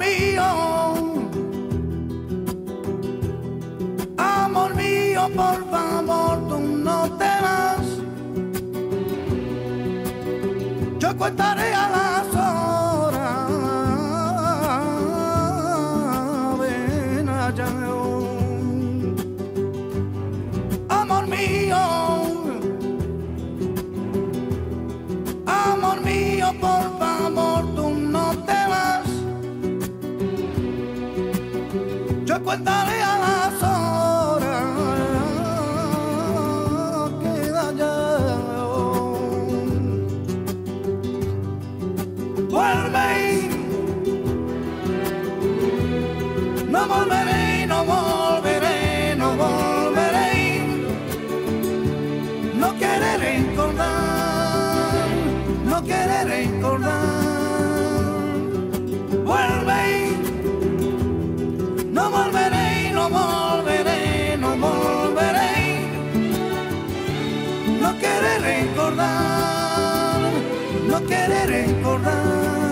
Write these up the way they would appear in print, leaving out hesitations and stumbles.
mío, por favor, tú no te vas. Yo contaré a las horas. Ven allá, amor mío, por favor, tú no te vas. Yo contaré a las horas. Queda ya. Vuelve. No volveré, no volveré, no volveré. No querré recordar, no querré recordar. Vuelve. No volveré, no volveré, no volveré. No querré recordar, no querré recordar.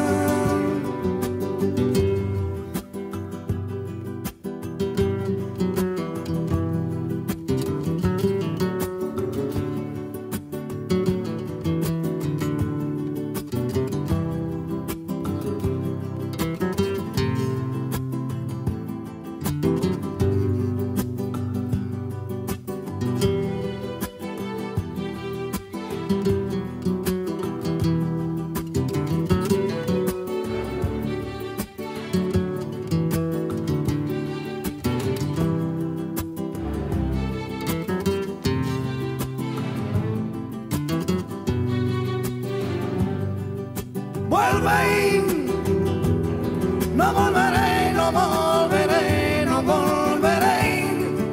Vuelve, no volveré, no volveré, no volveré.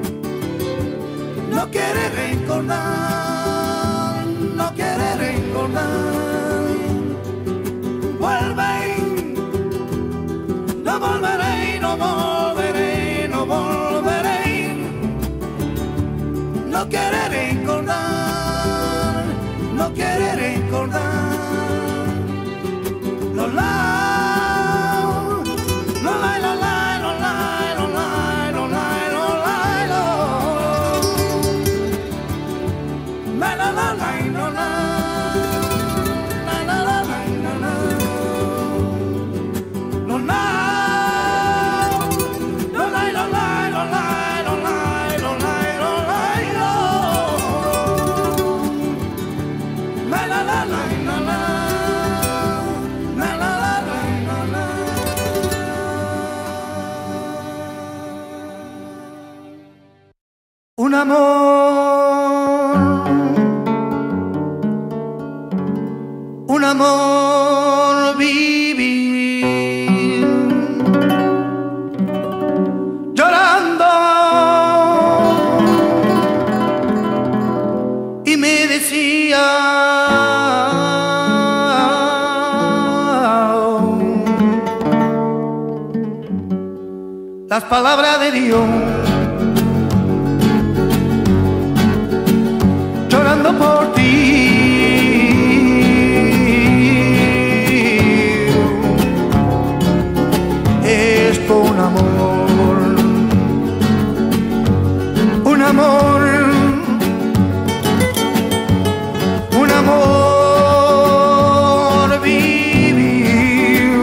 No quiere recordar, no quiere recordar. Vuelve, no volveré, no volveré, no volveré. No quiere recordar, no quiere recordar. Un amor viví llorando y me decía las palabras de Dios. Llorando por ti, esto un amor, un amor, un amor vivió,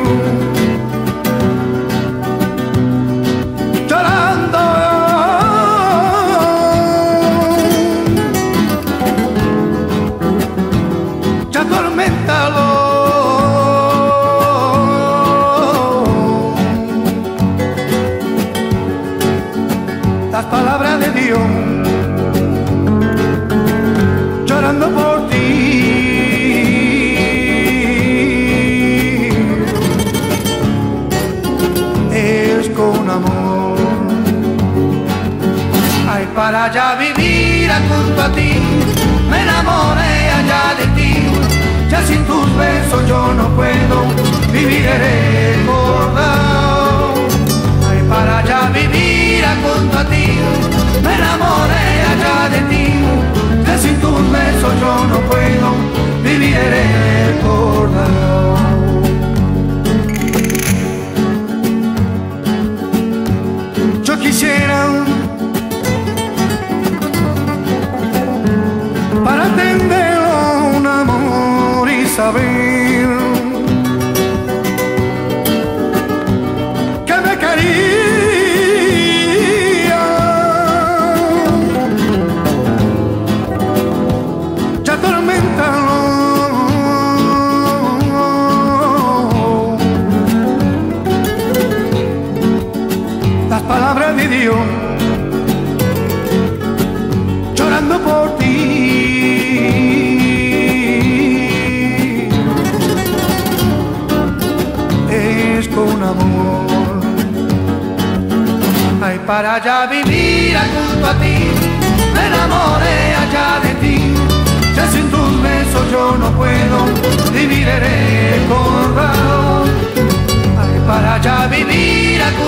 llorando. Atorméntalo, las palabras de Dios, llorando por ti. Es con amor, ay, para allá vivir junto a ti, me enamoré allá de ti. Ya sin tus besos yo no puedo vivir recordado. Ay, para allá vivir junto a ti, me enamoré allá de ti. Ya sin tus besos yo no puedo vivir recordado. saber que me quería. Ya tormentalo las palabras de Dios, llorando por ti. Es con amor. Ay, para allá vivir junto a ti, me enamoré allá de ti. Ya sin tus besos yo no puedo vivir recordado. Ay, para allá vivir junto